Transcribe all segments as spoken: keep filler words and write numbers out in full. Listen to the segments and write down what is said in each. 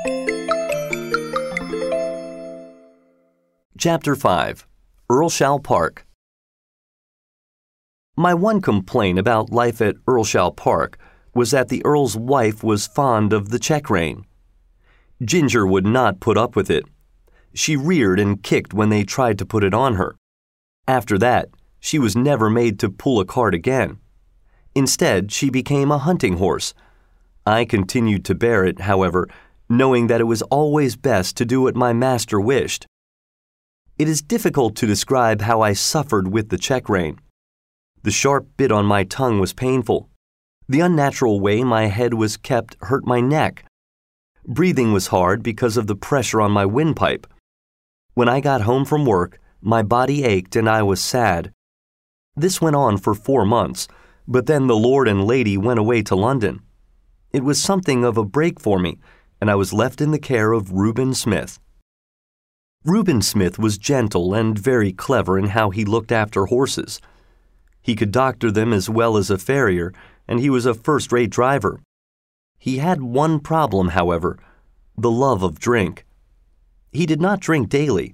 Chapter five. Earlshall Park. My one complaint about life at Earlshall Park was that the Earl's wife was fond of the check-rein. Ginger would not put up with it. She reared and kicked when they tried to put it on her. After that, she was never made to pull a cart again. Instead, she became a hunting horse. I continued to bear it, however, knowing that it was always best to do what my master wished. It is difficult to describe how I suffered with the check-rein. The sharp bit on my tongue was painful. The unnatural way my head was kept hurt my neck. Breathing was hard because of the pressure on my windpipe. When I got home from work, my body ached and I was sad. This went on for four months, but then the Lord and Lady went away to London. It was something of a break for me, and I was left in the care of Reuben Smith. Reuben Smith was gentle and very clever in how he looked after horses. He could doctor them as well as a farrier, and he was a first-rate driver. He had one problem, however, the love of drink. He did not drink daily.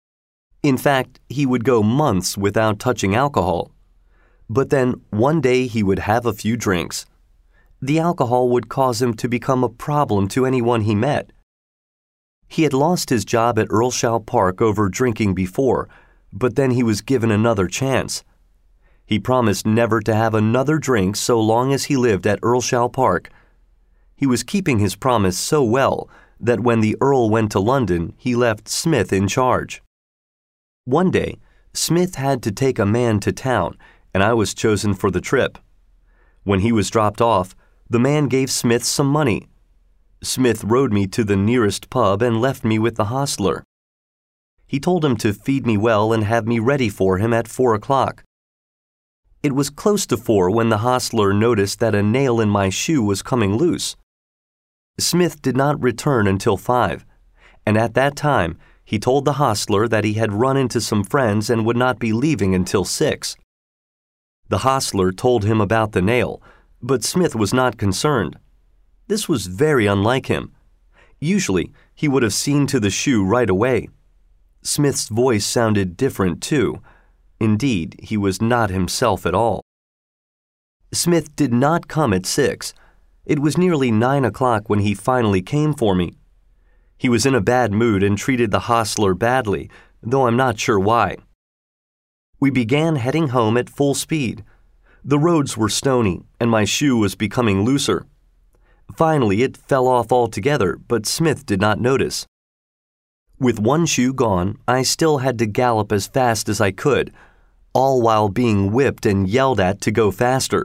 In fact, he would go months without touching alcohol. But then one day he would have a few drinks. The alcohol would cause him to become a problem to anyone he met. He had lost his job at Earlshall Park over drinking before, but then he was given another chance. He promised never to have another drink so long as he lived at Earlshall Park. He was keeping his promise so well that when the Earl went to London, he left Smith in charge. One day, Smith had to take a man to town, and I was chosen for the trip. When he was dropped off, the man gave Smith some money. Smith rode me to the nearest pub and left me with the hostler. He told him to feed me well and have me ready for him at four o'clock. It was close to four when the hostler noticed that a nail in my shoe was coming loose. Smith did not return until five, and at that time he told the hostler that he had run into some friends and would not be leaving until six. The hostler told him about the nail, but Smith was not concerned. This was very unlike him. Usually, he would have seen to the shoe right away. Smith's voice sounded different, too. Indeed, he was not himself at all. Smith did not come at six. It was nearly nine o'clock when he finally came for me. He was in a bad mood and treated the hostler badly, though I'm not sure why. We began heading home at full speed. The roads were stony, and my shoe was becoming looser. Finally, it fell off altogether, but Smith did not notice. With one shoe gone, I still had to gallop as fast as I could, all while being whipped and yelled at to go faster.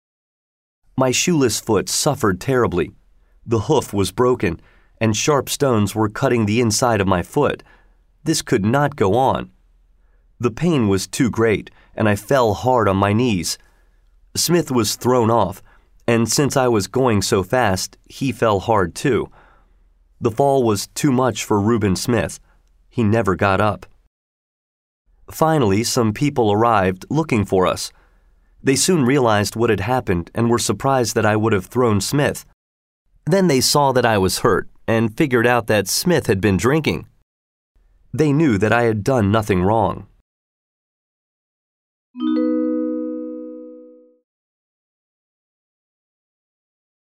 My shoeless foot suffered terribly. The hoof was broken, and sharp stones were cutting the inside of my foot. This could not go on. The pain was too great, and I fell hard on my knees. Smith was thrown off, and since I was going so fast, he fell hard too. The fall was too much for Reuben Smith. He never got up. Finally, some people arrived looking for us. They soon realized what had happened and were surprised that I would have thrown Smith. Then they saw that I was hurt and figured out that Smith had been drinking. They knew that I had done nothing wrong.